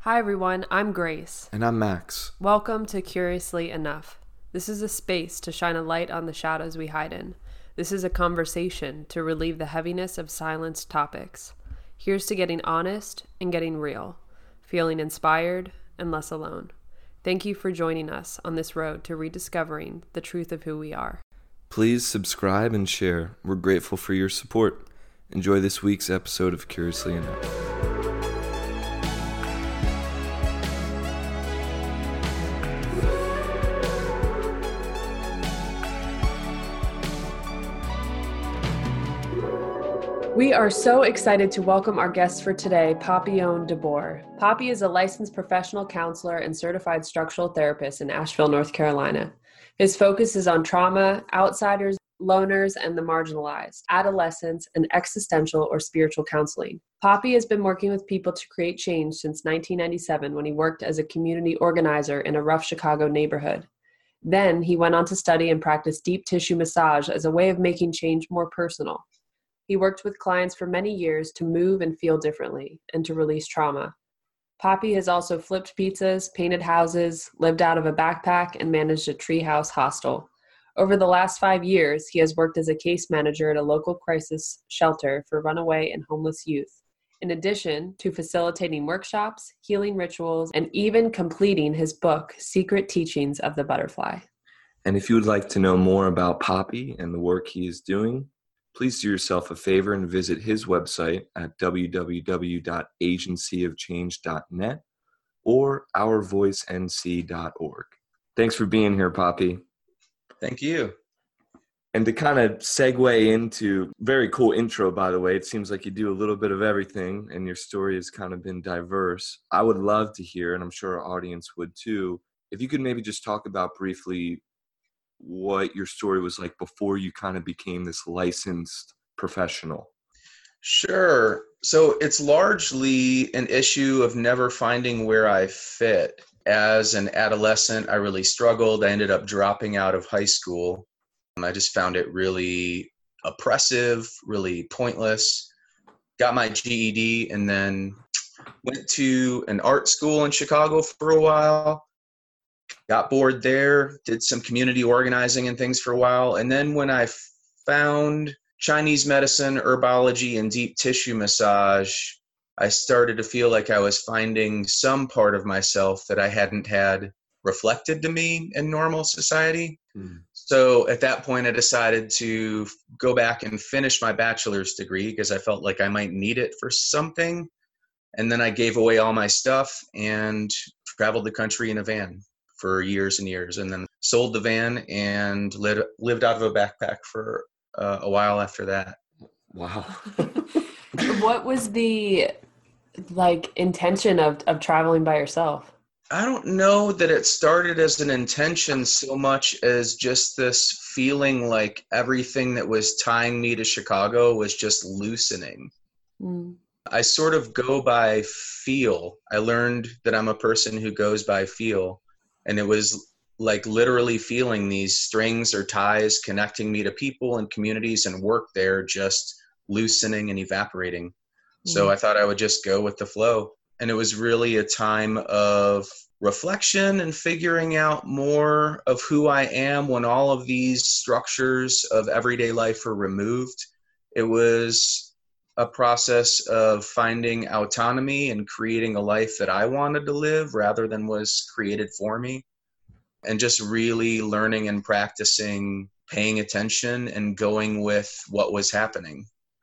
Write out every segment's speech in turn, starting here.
Hi everyone, I'm Grace. And I'm Max. Welcome to Curiously Enough. This is a space to shine a light on the shadows we hide in. This is a conversation to relieve the heaviness of silenced topics. Here's to getting honest and getting real, feeling inspired and less alone. Thank you for joining us on this road to rediscovering the truth of who we are. Please subscribe and share. We're grateful for your support. Enjoy this week's episode of Curiously Enough. We are so excited to welcome our guest for today, Papillon DeBoer. Poppy is a licensed professional counselor and certified structural therapist in Asheville, North Carolina. His focus is on trauma, outsiders, loners, and the marginalized, adolescents, and existential or spiritual counseling. Poppy has been working with people to create change since 1997 when he worked as a community organizer in a rough Chicago neighborhood. Then he went on to study and practice deep tissue massage as a way of making change more personal. He worked with clients for many years to move and feel differently and to release trauma. Poppy has also flipped pizzas, painted houses, lived out of a backpack, and managed a treehouse hostel. Over the last 5 years, he has worked as a case manager at a local crisis shelter for runaway and homeless youth, in addition to facilitating workshops, healing rituals, and even completing his book, Secret Teachings of the Butterfly. And if you would like to know more about Poppy and the work he is doing, please do yourself a favor and visit his website at www.agencyofchange.net or ourvoicenc.org. Thanks for being here, Poppy. Thank you. And to kind of segue into, very cool intro, by the way, it seems like you do a little bit of everything and your story has kind of been diverse. I would love to hear, and I'm sure our audience would too, if you could maybe just talk about briefly what your story was like before you kind of became this licensed professional. Sure. So it's largely an issue of never finding where I fit. As an adolescent, I really struggled. I ended up dropping out of high school. I just found it really oppressive, really pointless. Got my GED and then went to an art school in Chicago for a while. Got bored there, did some community organizing and things for a while. And then when I found Chinese medicine, herbology, and deep tissue massage, I started to feel like I was finding some part of myself that I hadn't had reflected to me in normal society. So at that point, I decided to go back and finish my bachelor's degree because I felt like I might need it for something. And then I gave away all my stuff and traveled the country in a van for years and years, and then sold the van and lived out of a backpack for a while after that. Wow. What was the intention of traveling by yourself? I don't know that it started as an intention so much as just this feeling like everything that was tying me to Chicago was just loosening. I sort of go by feel. I learned that I'm a person who goes by feel. And it was like literally feeling these strings or ties connecting me to people and communities and work there just loosening and evaporating. So I thought I would just go with the flow. And it was really a time of reflection and figuring out more of who I am when all of these structures of everyday life are removed. It was a process of finding autonomy and creating a life that I wanted to live rather than was created for me. And just really learning and practicing paying attention and going with what was happening.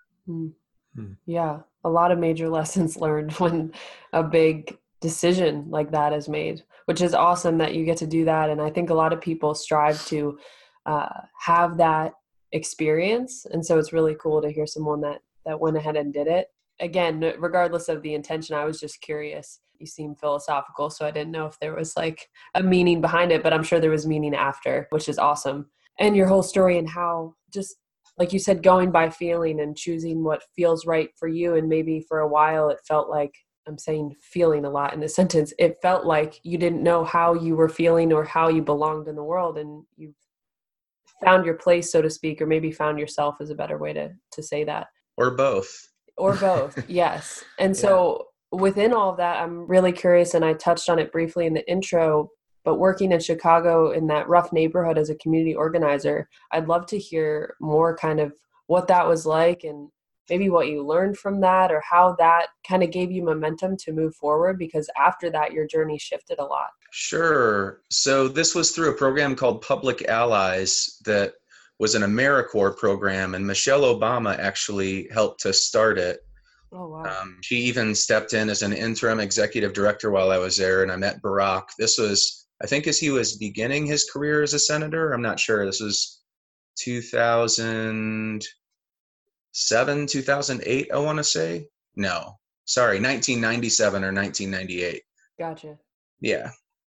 Yeah, a lot of major lessons learned when a big decision like that is made, which is awesome that you get to do that. And I think a lot of people strive to have that experience. And so it's really cool to hear someone that went ahead and did it. Again, regardless of the intention, I was just curious. You seem philosophical, so I didn't know if there was like a meaning behind it, but I'm sure there was meaning after, which is awesome. And your whole story and how just, like you said, going by feeling and choosing what feels right for you. And maybe for a while it felt like, I'm saying feeling a lot in this sentence, it felt like you didn't know how you were feeling or how you belonged in the world, and you found your place, so to speak, or maybe found yourself is a better way to say that. Or both. Or both, yes. And so within all of that, I'm really curious, and I touched on it briefly in the intro, but working in Chicago in that rough neighborhood as a community organizer, I'd love to hear more kind of what that was like and maybe what you learned from that or how that kind of gave you momentum to move forward, because after that, your journey shifted a lot. Sure. So this was through a program called Public Allies that was an AmeriCorps program, and Michelle Obama actually helped to start it. Oh, wow. She even stepped in as an interim executive director while I was there, and I met Barack. This was, I think, as he was beginning his career as a senator. I'm not sure. This was 2007, 2008, I want to say. No, sorry, 1997 or 1998. Gotcha. Yeah.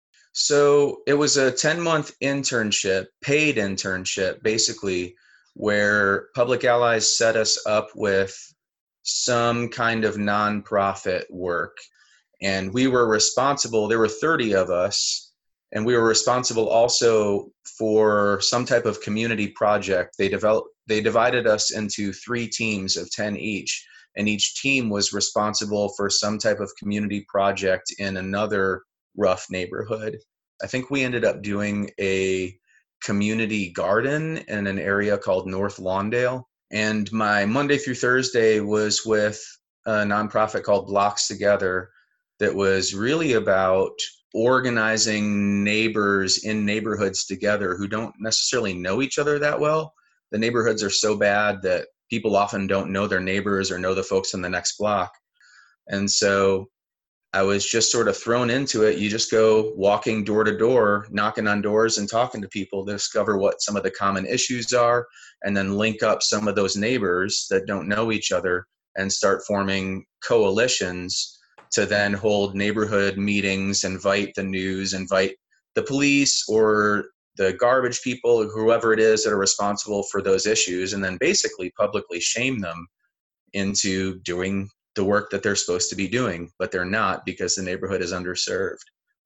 So it was a 10-month internship, paid internship, basically, where Public Allies set us up with some kind of nonprofit work. And we were responsible, there were 30 of us, and we were responsible also for some type of community project. They divided us into 3 teams of 10 each, and each team was responsible for some type of community project in another rough neighborhood. I think we ended up doing a community garden in an area called North Lawndale. And my Monday through Thursday was with a nonprofit called Blocks Together that was really about organizing neighbors in neighborhoods together who don't necessarily know each other that well. The neighborhoods are so bad that people often don't know their neighbors or know the folks in the next block. And so I was just sort of thrown into it. You just go walking door to door, knocking on doors and talking to people to discover what some of the common issues are, and then link up some of those neighbors that don't know each other and start forming coalitions to then hold neighborhood meetings, invite the news, invite the police or the garbage people, whoever it is that are responsible for those issues, and then basically publicly shame them into doing the work that they're supposed to be doing, but they're not because the neighborhood is underserved.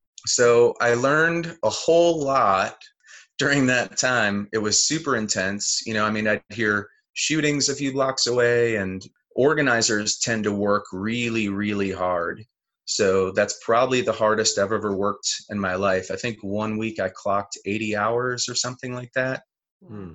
So I learned a whole lot during that time. It was super intense. I'd hear shootings a few blocks away, and organizers tend to work really, really hard. So that's probably the hardest I've ever worked in my life. I think one week I clocked 80 hours or something like that. Hmm.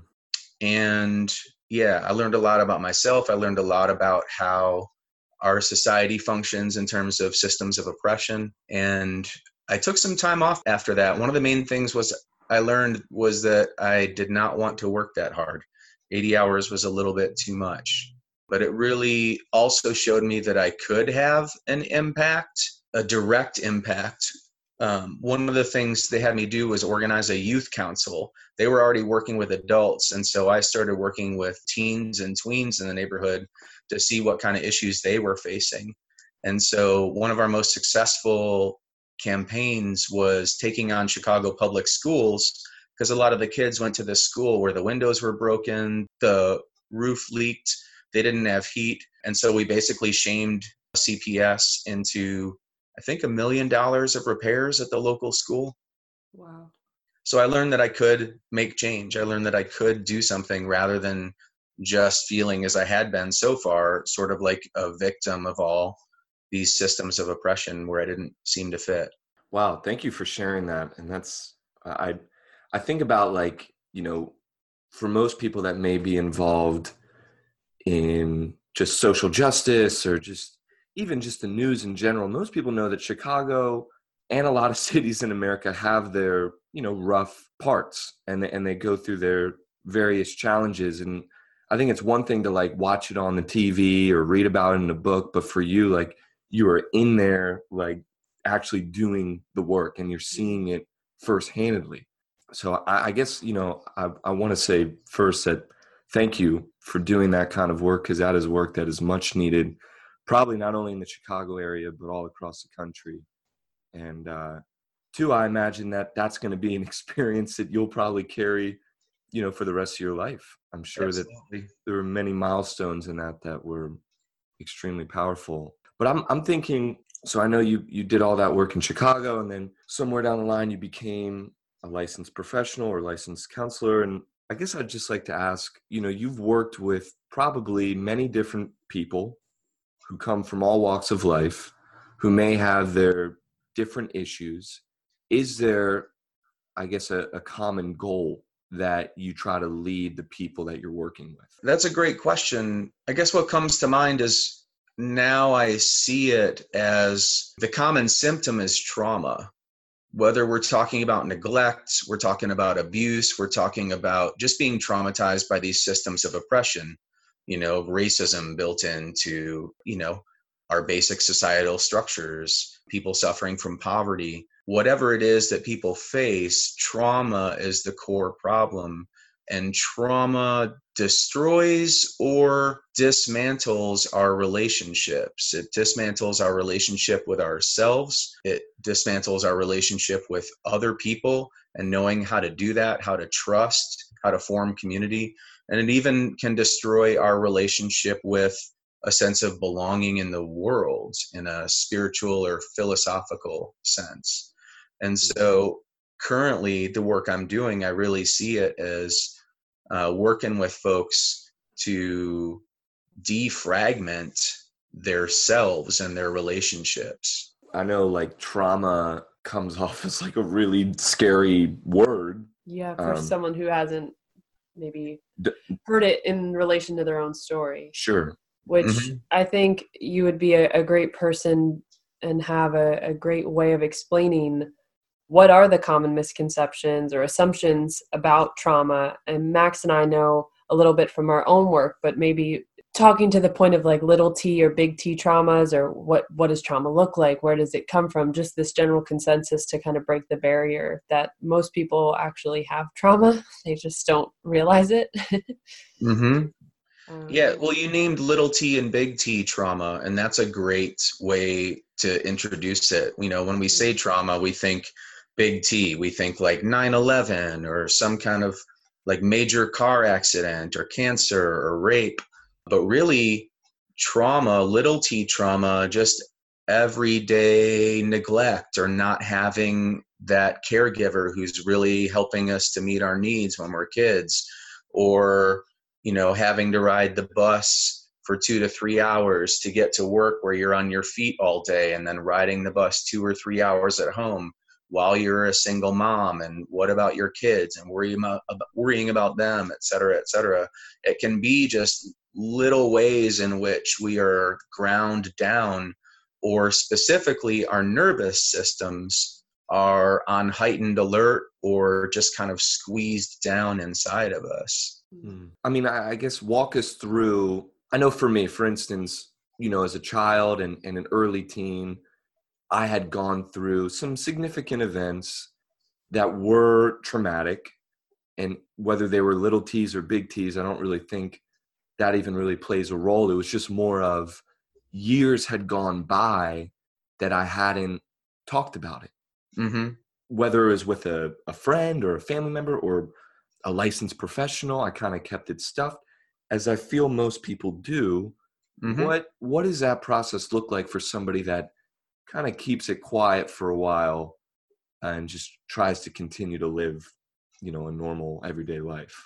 And yeah, I learned a lot about myself. I learned a lot about how our society functions in terms of systems of oppression. And I took some time off after that. One of the main things I learned was that I did not want to work that hard. 80 hours was a little bit too much. But it really also showed me that I could have an impact, a direct impact. One of the things they had me do was organize a youth council. They were already working with adults, and so I started working with teens and tweens in the neighborhood to see what kind of issues they were facing. And so one of our most successful campaigns was taking on Chicago public schools, because a lot of the kids went to this school where the windows were broken, the roof leaked, they didn't have heat. And so we basically shamed CPS into, I think, $1 million of repairs at the local school. Wow. So I learned that I could make change. I learned that I could do something rather than just feeling, as I had been so far, sort of like a victim of all these systems of oppression where I didn't seem to fit. Wow. Thank you for sharing that. And I think about, for most people that may be involved in just social justice or just even just the news in general, most people know that Chicago and a lot of cities in America have their, rough parts, and they go through their various challenges. And I think it's one thing to watch it on the TV or read about it in a book, but for you, you are in there, actually doing the work, and you're seeing it first-handedly. So I guess, I want to say first that thank you for doing that kind of work, because that is work that is much needed, probably not only in the Chicago area, but all across the country. And two, I imagine that that's going to be an experience that you'll probably carry, for the rest of your life. I'm sure Absolutely. that there were many milestones in that were extremely powerful. But I'm thinking, so I know you did all that work in Chicago, and then somewhere down the line you became a licensed professional or licensed counselor. And I guess I'd just like to ask, you've worked with probably many different people who come from all walks of life, who may have their different issues, is there, I guess, a common goal that you try to lead the people that you're working with? That's a great question. I guess what comes to mind is now I see it as the common symptom is trauma. Whether we're talking about neglect, we're talking about abuse, we're talking about just being traumatized by these systems of oppression, racism built into, our basic societal structures, people suffering from poverty, whatever it is that people face, trauma is the core problem. And trauma destroys or dismantles our relationships. It dismantles our relationship with ourselves. It dismantles our relationship with other people, and knowing how to do that, how to trust, how to form community. And it even can destroy our relationship with a sense of belonging in the world in a spiritual or philosophical sense. And so currently the work I'm doing, I really see it as working with folks to defragment their selves and their relationships. I know like trauma comes off as like a really scary word. Yeah, for someone who hasn't maybe heard it in relation to their own story. Sure. Which I think you would be a great person and have a great way of explaining what are the common misconceptions or assumptions about trauma. And Max and I know a little bit from our own work, but maybe talking to the point of like little t or big T traumas, or what does trauma look like? Where does it come from? Just this general consensus to kind of break the barrier that most people actually have trauma. They just don't realize it. Yeah, well, you named little t and big T trauma, and that's a great way to introduce it. When we say trauma, we think big T, we think like 9/11 or some kind of like major car accident or cancer or rape. But really, trauma, little t trauma, just everyday neglect or not having that caregiver who's really helping us to meet our needs when we're kids, or having to ride the bus for 2 to 3 hours to get to work where you're on your feet all day, and then riding the bus 2 or 3 hours at home while you're a single mom, and what about your kids, and worrying about them, et cetera, et cetera. It can be just little ways in which we are ground down, or specifically our nervous systems are on heightened alert or just kind of squeezed down inside of us. I mean, I guess walk us through, I know for me, for instance, as a child and an early teen, I had gone through some significant events that were traumatic, and whether they were little T's or big T's, I don't really think that even really plays a role. It was just more of years had gone by that I hadn't talked about it. Whether it was with a friend or a family member or a licensed professional, I kind of kept it stuffed, as I feel most people do. What does that process look like for somebody that kind of keeps it quiet for a while and just tries to continue to live, a normal everyday life?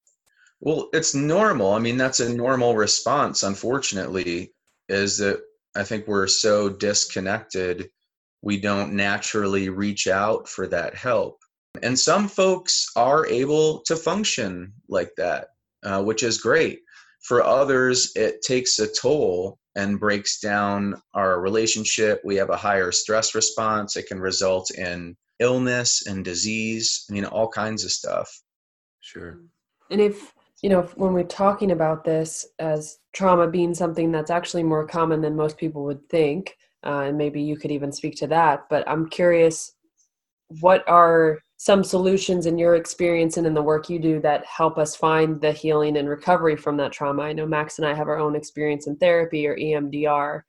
Well, it's normal. I mean, that's a normal response, unfortunately, is that I think we're so disconnected, we don't naturally reach out for that help. And some folks are able to function like that, which is great. For others, it takes a toll and breaks down our relationship. We have a higher stress response. It can result in illness and disease, all kinds of stuff. Sure. And if, when we're talking about this as trauma being something that's actually more common than most people would think, and maybe you could even speak to that, but I'm curious, what are some solutions in your experience and in the work you do that help us find the healing and recovery from that trauma? I know Max and I have our own experience in therapy or EMDR,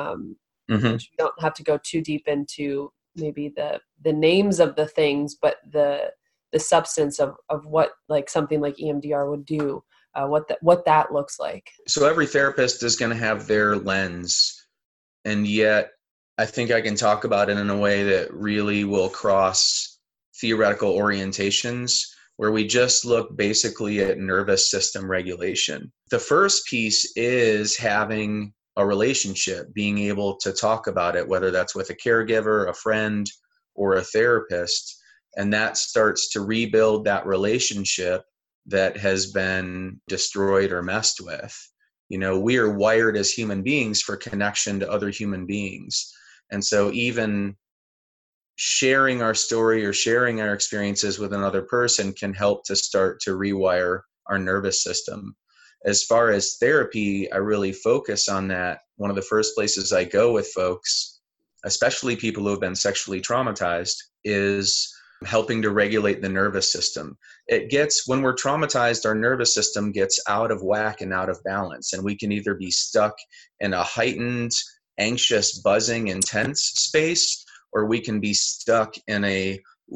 which we don't have to go too deep into maybe the names of the things, but the substance of what like something like EMDR would do, what that looks like. So every therapist is going to have their lens, and yet I think I can talk about it in a way that really will cross theoretical orientations, where we just look basically at nervous system regulation. The first piece is having a relationship, being able to talk about it, whether that's with a caregiver, a friend, or a therapist. And that starts to rebuild that relationship that has been destroyed or messed with. You know, we are wired as human beings for connection to other human beings. And so even sharing our story or sharing our experiences with another person can help to start to rewire our nervous system. As far as therapy, I really focus on that. One of the first places I go with folks, especially people who have been sexually traumatized, is helping to regulate the nervous system. When we're traumatized, our nervous system gets out of whack and out of balance, and we can either be stuck in a heightened, anxious, buzzing, intense space, or we can be stuck in a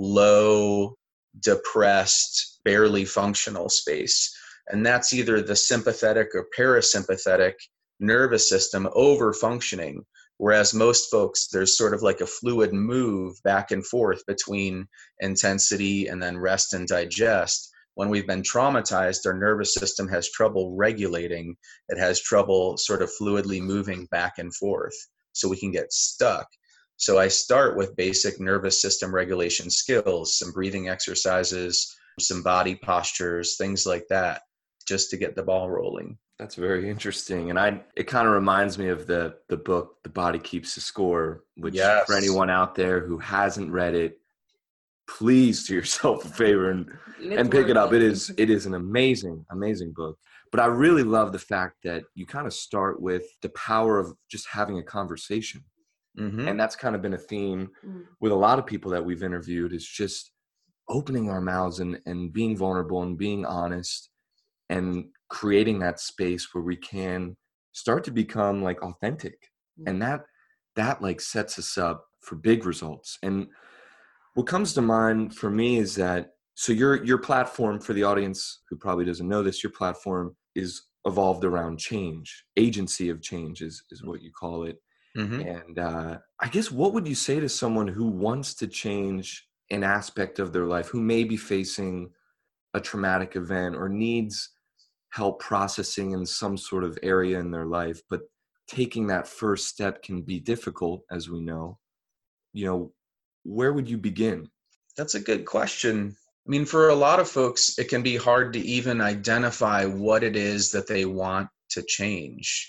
low, depressed, barely functional space. And that's either the sympathetic or parasympathetic nervous system over functioning. Whereas most folks, there's sort of like a fluid move back and forth between intensity and then rest and digest. When we've been traumatized, our nervous system has trouble regulating. It has trouble sort of fluidly moving back and forth. So we can get stuck. So I start with basic nervous system regulation skills, some breathing exercises, some body postures, things like that, just to get the ball rolling. That's very interesting. And it kind of reminds me of the book, The Body Keeps the Score, which Yes. For anyone out there who hasn't read it, please do yourself a favor and pick it up. It is an amazing, amazing book. But I really love the fact that you kind of start with the power of just having a conversation. Mm-hmm. And that's kind of been a theme with a lot of people that we've interviewed, is just opening our mouths and being vulnerable and being honest and creating that space where we can start to become like authentic. And that like sets us up for big results. And what comes to mind for me is that, so your platform, for the audience who probably doesn't know this, your platform is evolved around change. Agency of change is what you call it. Mm-hmm. And I guess, what would you say to someone who wants to change an aspect of their life, who may be facing a traumatic event or needs help processing in some sort of area in their life, but taking that first step can be difficult, as we know? You know, where would you begin? That's a good question. I mean, for a lot of folks, it can be hard to even identify what it is that they want to change.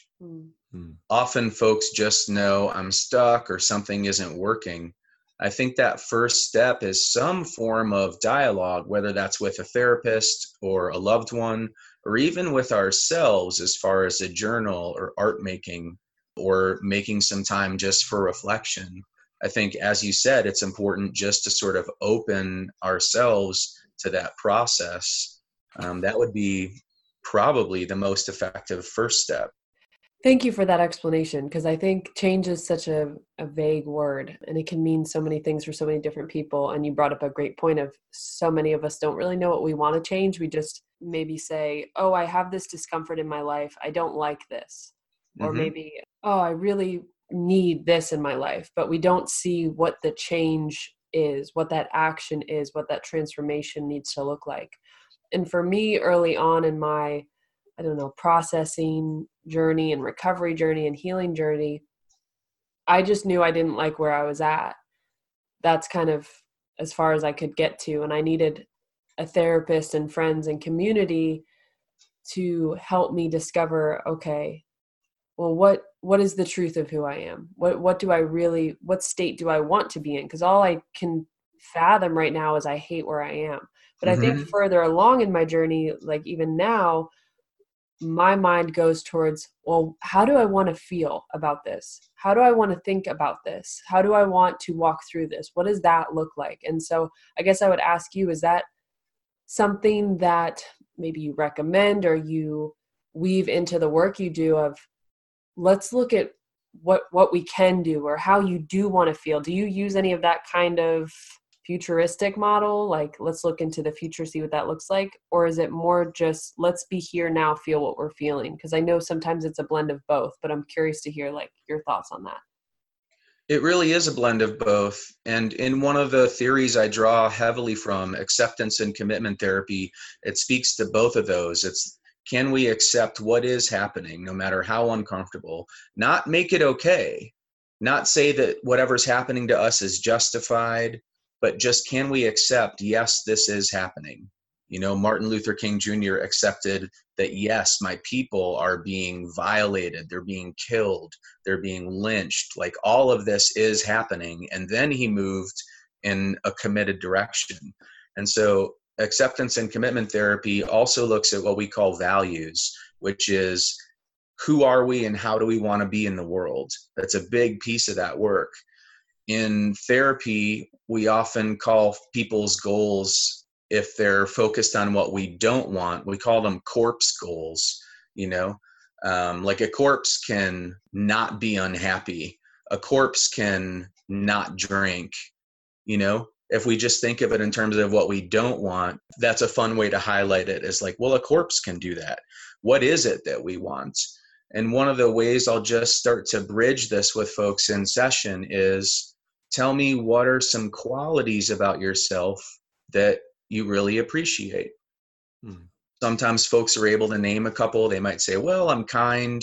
Often folks just know, I'm stuck or something isn't working. I think that first step is some form of dialogue, whether that's with a therapist or a loved one, or even with ourselves, as far as a journal or art making, or making some time just for reflection. I think, as you said, it's important just to sort of open ourselves to that process. That would be probably the most effective first step. Thank you for that explanation, because I think change is such a vague word, and it can mean so many things for so many different people. And you brought up a great point of, so many of us don't really know what we want to change. We just maybe say, oh, I have this discomfort in my life. I don't like this. Or maybe, oh, I really need this in my life. But we don't see what the change is, what that action is, what that transformation needs to look like. And for me, early on in my, processing journey and recovery journey and healing journey, I just knew I didn't like where I was at. That's kind of as far as I could get to. And I needed a therapist and friends and community to help me discover, okay, well, what is the truth of who I am? What state do I want to be in? Because all I can fathom right now is I hate where I am. But I think further along in my journey, like even now, my mind goes towards, well, how do I want to feel about this? How do I want to think about this? How do I want to walk through this? What does that look like? And so I guess I would ask you, is that something that maybe you recommend or you weave into the work you do of, let's look at what we can do or how you do want to feel? Do you use any of that kind of futuristic model, like let's look into the future, see what that looks like? Or is it more just let's be here now, feel what we're feeling? Because I know sometimes it's a blend of both, but I'm curious to hear like your thoughts on that. It really is a blend of both. And in one of the theories I draw heavily from, acceptance and commitment therapy, it speaks to both of those. It's Can we accept what is happening, no matter how uncomfortable? Not make it okay, not say that whatever's happening to us is justified, but just can we accept, yes, this is happening? You know, Martin Luther King Jr. accepted that, yes, my people are being violated, they're being killed, they're being lynched, like all of this is happening. And then he moved in a committed direction. And so acceptance and commitment therapy also looks at what we call values, which is who are we and how do we want to be in the world? That's a big piece of that work. In therapy, we often call people's goals, if they're focused on what we don't want, we call them corpse goals. You know, like a corpse can not be unhappy. A corpse can not drink. You know, if we just think of it in terms of what we don't want, that's a fun way to highlight it. Is like, well, a corpse can do that. What is it that we want? And one of the ways I'll just start to bridge this with folks in session is, tell me, what are some qualities about yourself that you really appreciate? Sometimes folks are able to name a couple. They might say, well, I'm kind.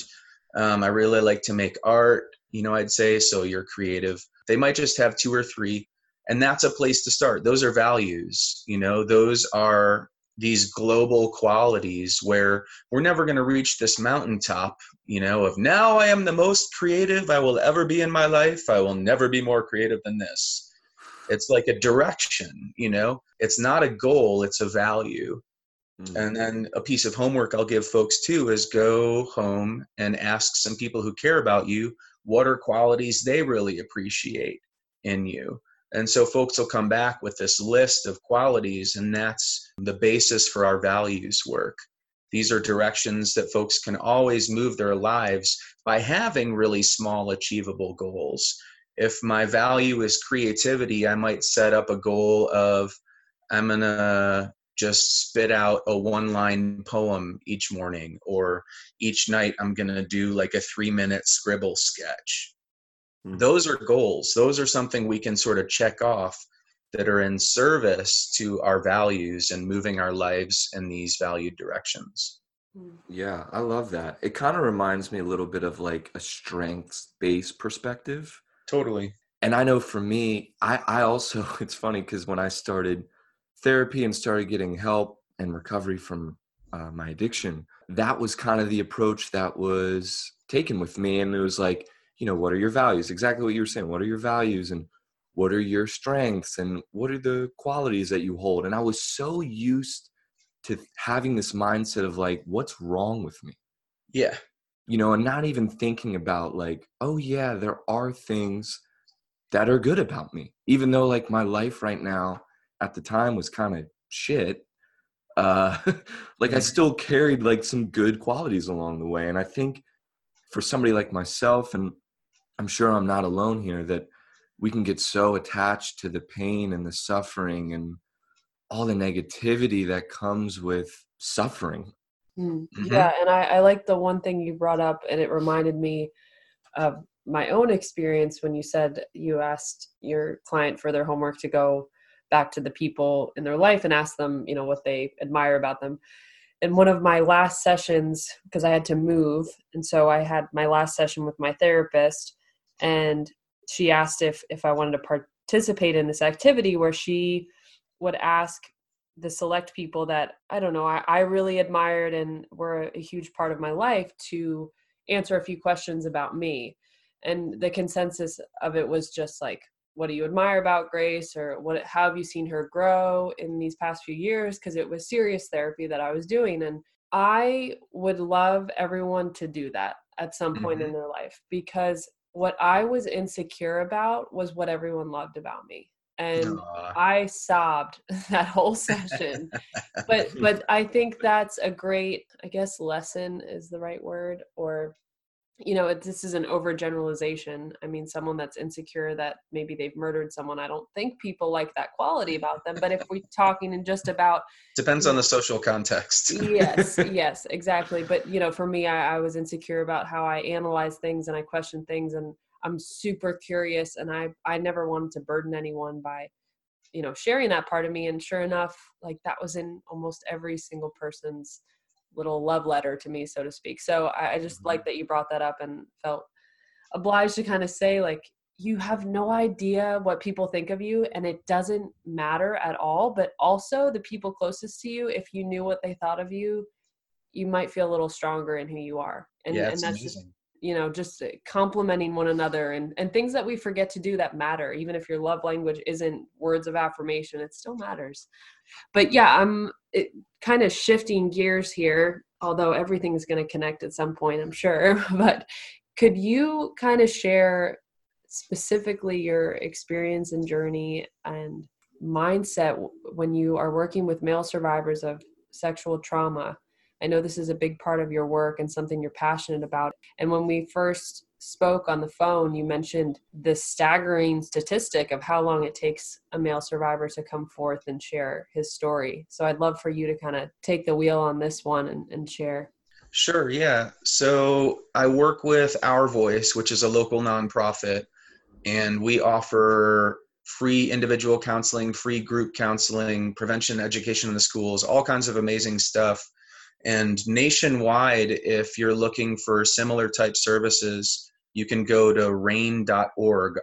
I really like to make art. You know, I'd say, so you're creative. They might just have 2 or 3. And that's a place to start. Those are values. You know, those are these global qualities where we're never going to reach this mountaintop, you know, of now I am the most creative I will ever be in my life. I will never be more creative than this. It's like a direction, you know, it's not a goal, it's a value. And then a piece of homework I'll give folks too is go home and ask some people who care about you, what are qualities they really appreciate in you? And so folks will come back with this list of qualities, and that's the basis for our values work. These are directions that folks can always move their lives by having really small, achievable goals. If my value is creativity, I might set up a goal of, I'm going to just spit out a 1-line poem each morning, or each night I'm going to do like a 3-minute scribble sketch. Those are goals. Those are something we can sort of check off that are in service to our values and moving our lives in these valued directions. Yeah, I love that. It kind of reminds me a little bit of like a strengths-based perspective. Totally. And I know for me, I also, it's funny because when I started therapy and started getting help and recovery from my addiction, that was kind of the approach that was taken with me. And it was like, you know, what are your values? Exactly what you were saying. What are your values and what are your strengths and what are the qualities that you hold? And I was so used to having this mindset of like, what's wrong with me? Yeah. You know, and not even thinking about like, oh yeah, there are things that are good about me, even though like my life right now at the time was kind of shit. Like I still carried like some good qualities along the way. And I think for somebody like myself, and I'm sure I'm not alone here, that we can get so attached to the pain and the suffering and all the negativity that comes with suffering. Yeah, and I like the one thing you brought up, and it reminded me of my own experience when you said you asked your client for their homework to go back to the people in their life and ask them, you know, what they admire about them. In one of my last sessions, because I had to move, and so I had my last session with my therapist, and she asked if I wanted to participate in this activity where she would ask the select people that, I don't know, I really admired and were a huge part of my life to answer a few questions about me. And the consensus of it was just like, what do you admire about Grace? Or how have you seen her grow in these past few years? Because it was serious therapy that I was doing. And I would love everyone to do that at some point in their life, because what I was insecure about was what everyone loved about me. And I sobbed that whole session. But I think that's a great, I guess, lesson is the right word, or, you know, this is an overgeneralization. I mean, someone that's insecure that maybe they've murdered someone, I don't think people like that quality about them. But if we're talking in just about, depends on the social context. yes, exactly. But, you know, for me, I was insecure about how I analyze things and I question things, and I'm super curious, and I never wanted to burden anyone by, you know, sharing that part of me. And sure enough, like that was in almost every single person's little love letter to me, so to speak. So I just like that you brought that up and felt obliged to kind of say, like, you have no idea what people think of you, and it doesn't matter at all. But also the people closest to you, if you knew what they thought of you, you might feel a little stronger in who you are. And, Yeah, and it's that's amazing. just, just complimenting one another and things that we forget to do that matter. Even if your love language isn't words of affirmation, it still matters. But yeah, I'm kind of shifting gears here, although everything is going to connect at some point, I'm sure. But could you kind of share specifically your experience and journey and mindset when you are working with male survivors of sexual trauma? I know this is a big part of your work and something you're passionate about. And when we first spoke on the phone, you mentioned the staggering statistic of how long it takes a male survivor to come forth and share his story. So I'd love for you to kind of take the wheel on this one and share. Sure, yeah. So I work with Our Voice, which is a local nonprofit, and we offer free individual counseling, free group counseling, prevention education in the schools, all kinds of amazing stuff. And nationwide, if you're looking for similar type services, you can go to rainn.org,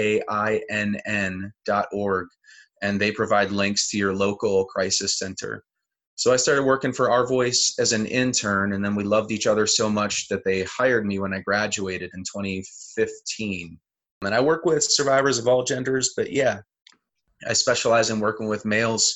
RAINN.org, and they provide links to your local crisis center. So I started working for Our Voice as an intern, and then we loved each other so much that they hired me when I graduated in 2015. And I work with survivors of all genders, but yeah, I specialize in working with males.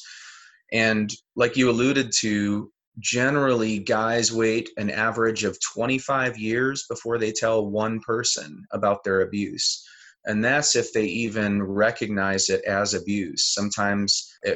And like you alluded to, generally guys wait an average of 25 years before they tell one person about their abuse. And that's if they even recognize it as abuse. Sometimes it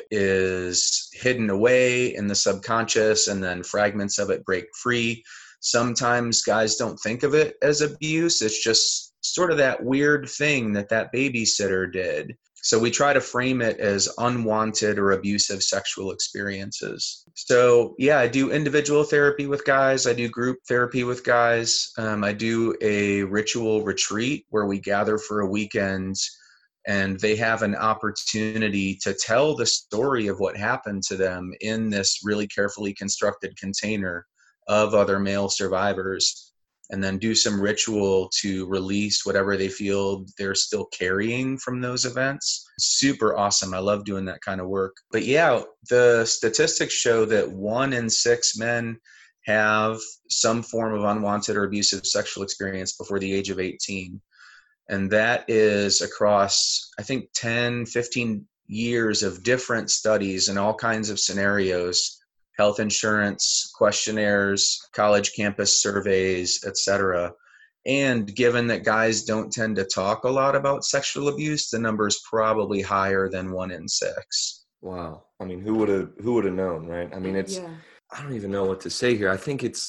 is hidden away in the subconscious and then fragments of it break free. Sometimes guys don't think of it as abuse. It's just sort of that weird thing that babysitter did. So we try to frame it as unwanted or abusive sexual experiences. So yeah, I do individual therapy with guys. I do group therapy with guys. I do a ritual retreat where we gather for a weekend and they have an opportunity to tell the story of what happened to them in this really carefully constructed container of other male survivors, and then do some ritual to release whatever they feel they're still carrying from those events. Super awesome. I love doing that kind of work. But yeah, the statistics show that 1 in 6 men have some form of unwanted or abusive sexual experience before the age of 18. And that is across, I think, 10, 15 years of different studies in all kinds of scenarios, health insurance, questionnaires, college campus surveys, etc. And given that guys don't tend to talk a lot about sexual abuse, the number is probably higher than 1 in 6. Wow. I mean, who would have known, right? I mean, I don't even know what to say here. I think it's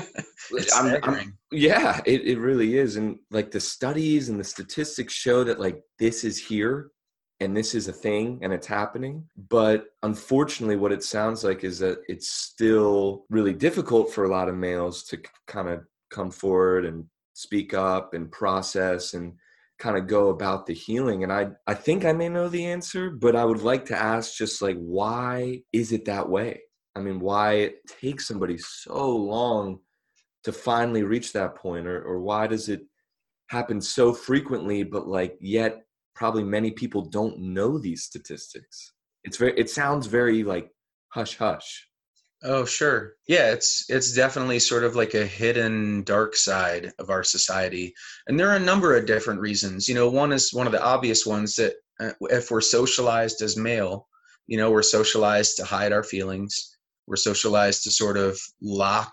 staggering. Yeah, it really is. And like the studies and the statistics show that like this is here and this is a thing and it's happening. But unfortunately, what it sounds like is that it's still really difficult for a lot of males to kind of come forward and speak up and process and kind of go about the healing. And I think I may know the answer, but I would like to ask just like, why is it that way? I mean, why it takes somebody so long to finally reach that point, or why does it happen so frequently, but like yet probably many people don't know these statistics? It sounds very like hush hush. Oh, sure. Yeah, it's definitely sort of like a hidden dark side of our society. And there are a number of different reasons. One is one of the obvious ones that if we're socialized as male, we're socialized to hide our feelings. We're socialized to sort of lock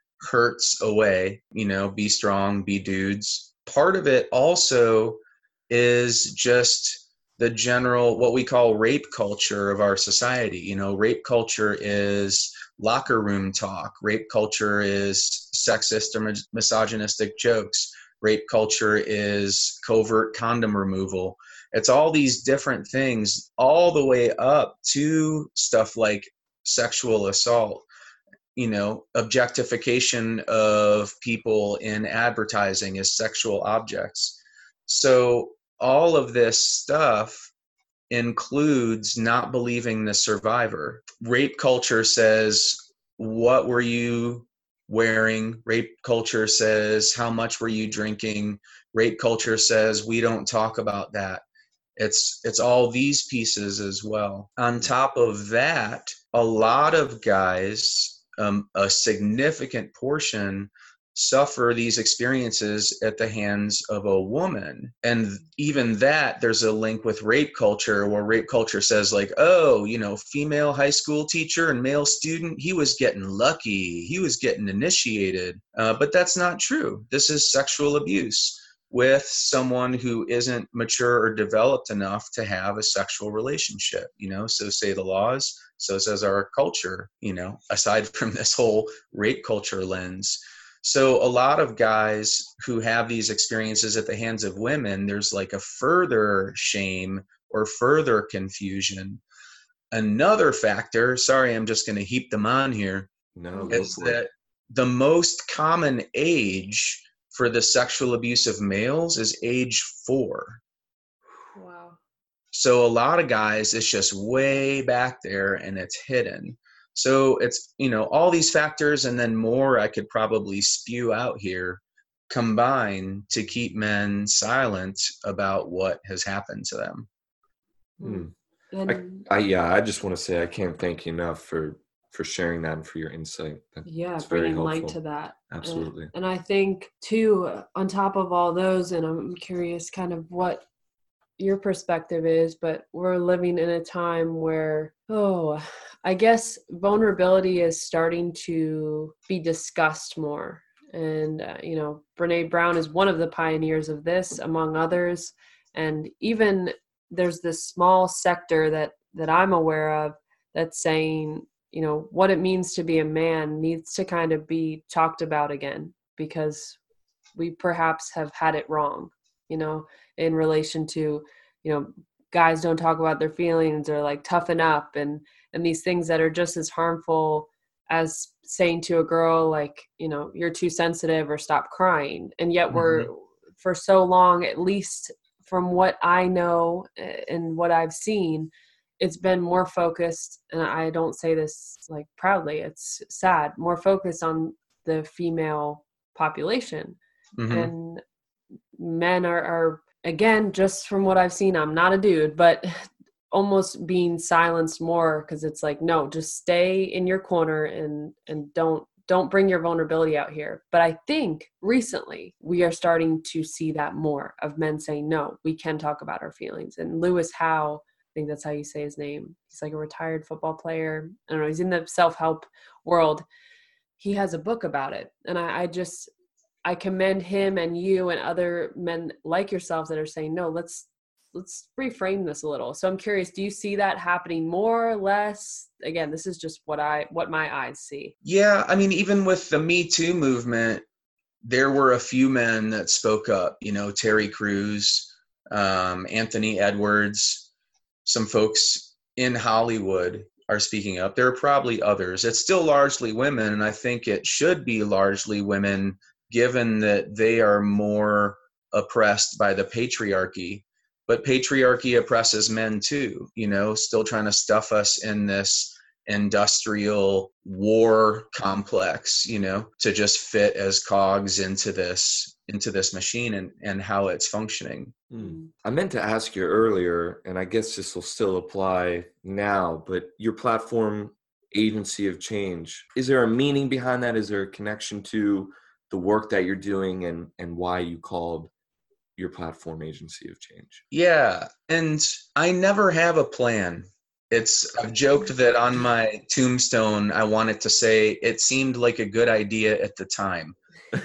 hurts away, be strong, be dudes. Part of it also is just the general, what we call rape culture of our society. Rape culture is locker room talk. Rape culture is sexist or misogynistic jokes. Rape culture is covert condom removal. It's all these different things, all the way up to stuff like sexual assault, objectification of people in advertising as sexual objects. So all of this stuff includes not believing the survivor. Rape culture says what were you wearing? Rape culture says, how much were you drinking? Rape culture says, we don't talk about that. It's all these pieces as well. On top of that, a lot of guys, a significant portion, suffer these experiences at the hands of a woman. And even that, there's a link with rape culture, where rape culture says like, oh, female high school teacher and male student, he was getting lucky, he was getting initiated. But that's not true. This is sexual abuse with someone who isn't mature or developed enough to have a sexual relationship. So say the laws, so says our culture, aside from this whole rape culture lens. So a lot of guys who have these experiences at the hands of women, there's like a further shame or further confusion. Another factor, sorry, I'm just going to heap them on here, is that the most common age for the sexual abuse of males is age 4. Wow. So a lot of guys, it's just way back there and it's hidden. So it's, all these factors and then more I could probably spew out here combine to keep men silent about what has happened to them. I just want to say I can't thank you enough for sharing that and for your insight. That's very bringing helpful. light to that. Absolutely. And I think too, on top of all those, and I'm curious kind of what your perspective is, but we're living in a time where, I guess vulnerability is starting to be discussed more. And, Brene Brown is one of the pioneers of this, among others. And even there's this small sector that I'm aware of that's saying, what it means to be a man needs to kind of be talked about again, because we perhaps have had it wrong, in relation to, guys don't talk about their feelings or like toughen up and these things that are just as harmful as saying to a girl, like, you're too sensitive or stop crying. And yet we're, for so long, at least from what I know and what I've seen, it's been more focused, and I don't say this like proudly, it's sad, more focused on the female population. And men are, again, just from what I've seen, I'm not a dude, but almost being silenced more, because it's like, no, just stay in your corner and don't bring your vulnerability out here. But I think recently we are starting to see that more of men saying, no, we can talk about our feelings. And Lewis Howe, I think that's how you say his name, he's like a retired football player. I don't know, he's in the self-help world. He has a book about it. And I commend him and you and other men like yourselves that are saying, no, let's reframe this a little. So I'm curious, do you see that happening more or less? Again, this is just what my eyes see. Yeah. I mean, even with the Me Too movement, there were a few men that spoke up, Terry Crews, Anthony Edwards, some folks in Hollywood are speaking up. There are probably others. It's still largely women, and I think it should be largely women, given that they are more oppressed by the patriarchy. But patriarchy oppresses men too, still trying to stuff us in this industrial war complex, to just fit as cogs into this machine and how it's functioning. I meant to ask you earlier, and I guess this will still apply now, but your platform, Agency of Change, is there a meaning behind that? Is there a connection to the work that you're doing and why you called your platform Agency of Change? Yeah. And I never have a plan. I've joked that on my tombstone, I wanted to say it seemed like a good idea at the time.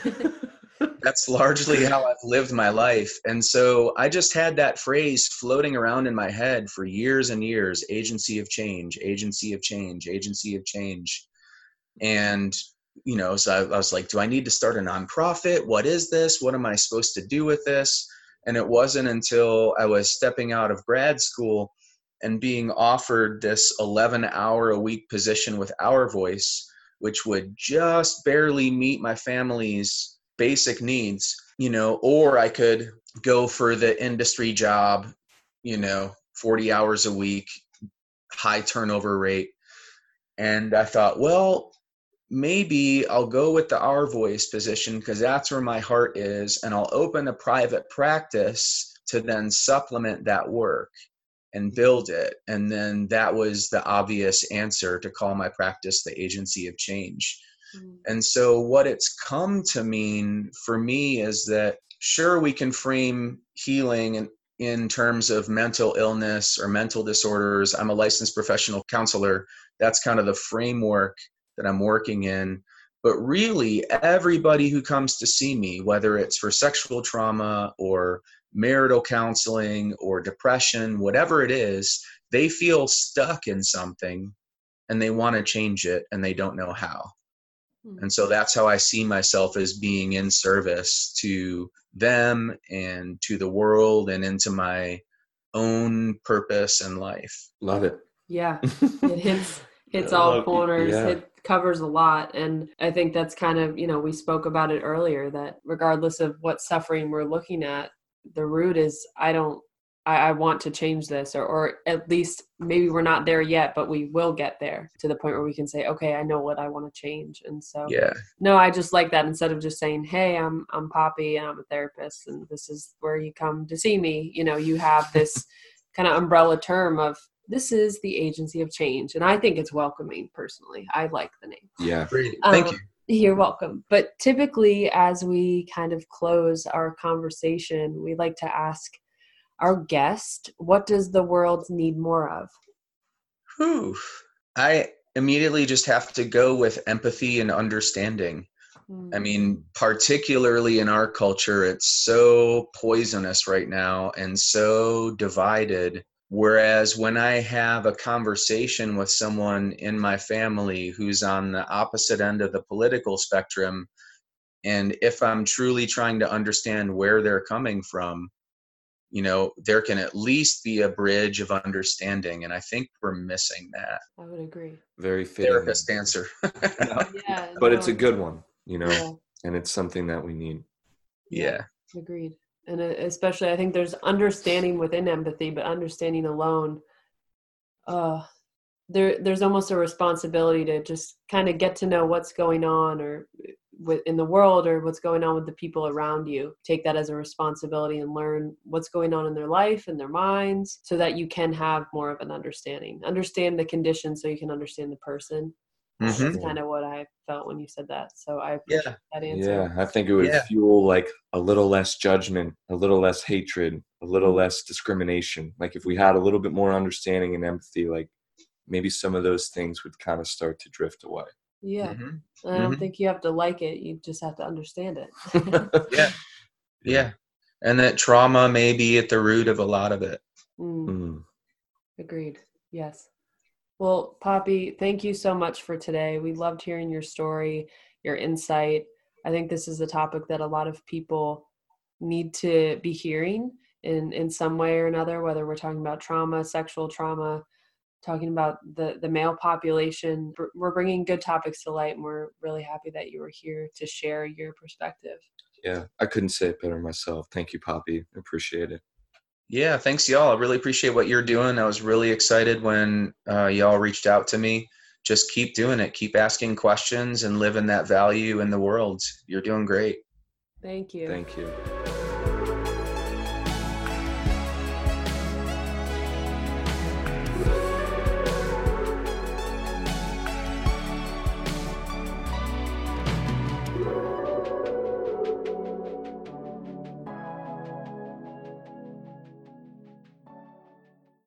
That's largely how I've lived my life. And so I just had that phrase floating around in my head for years and years: Agency of Change, Agency of Change, Agency of Change. And, so I was like, do I need to start a nonprofit? What is this? What am I supposed to do with this? And it wasn't until I was stepping out of grad school and being offered this 11-hour-a-week position with Our Voice, which would just barely meet my family's basic needs, or I could go for the industry job, 40 hours a week, high turnover rate. And I thought, well, maybe I'll go with the Our Voice position because that's where my heart is, and I'll open a private practice to then supplement that work and build it. And then that was the obvious answer to call my practice the Agency of Change. And so what it's come to mean for me is that, sure, we can frame healing in terms of mental illness or mental disorders. I'm a licensed professional counselor. That's kind of the framework that I'm working in. But really, everybody who comes to see me, whether it's for sexual trauma or marital counseling or depression, whatever it is, they feel stuck in something and they want to change it and they don't know how. And so that's how I see myself, as being in service to them and to the world and into my own purpose in life. Love it. Yeah, it hits all corners. Yeah. It covers a lot. And I think that's kind of, we spoke about it earlier, that regardless of what suffering we're looking at, the root is, I want to change this, or at least maybe we're not there yet, but we will get there to the point where we can say, okay, I know what I want to change. And so, no, I just like that. Instead of just saying, hey, I'm Poppy and I'm a therapist and this is where you come to see me, you have this kind of umbrella term of, this is the Agency of Change. And I think it's welcoming personally. I like the name. Yeah. Great. Thank you. You're welcome. But typically, as we kind of close our conversation, we like to ask our guest, what does the world need more of? I immediately just have to go with empathy and understanding. I mean, particularly in our culture, it's so poisonous right now and so divided. Whereas when I have a conversation with someone in my family who's on the opposite end of the political spectrum, and if I'm truly trying to understand where they're coming from, there can at least be a bridge of understanding. And I think we're missing that. I would agree. Very fitting. Therapist answer. But it's a good one, and it's something that we need. Yeah. Agreed. And especially, I think there's understanding within empathy, but understanding alone, there's almost a responsibility to just kind of get to know what's going on or in the world, or what's going on with the people around you. Take that as a responsibility and learn what's going on in their life and their minds, so that you can have more of an understand the condition so you can understand the person. That's kind of what I felt when you said that. So I appreciate that answer. Yeah, I think it would fuel like a little less judgment, a little less hatred, a little less discrimination. Like if we had a little bit more understanding and empathy, like maybe some of those things would kind of start to drift away. Yeah. I don't think you have to like it. You just have to understand it. Yeah. And that trauma may be at the root of a lot of it. Agreed. Yes. Well, Poppy, thank you so much for today. We loved hearing your story, your insight. I think this is a topic that a lot of people need to be hearing in some way or another, whether we're talking about trauma, sexual trauma, talking about the male population. We're bringing good topics to light, and we're really happy that you were here to share your perspective. Yeah, I couldn't say it better myself. Thank you, Poppy. Appreciate it. Yeah, thanks, y'all. I really appreciate what you're doing. I was really excited when y'all reached out to me. Just keep doing it. Keep asking questions and living that value in the world. You're doing great. Thank you. Thank you.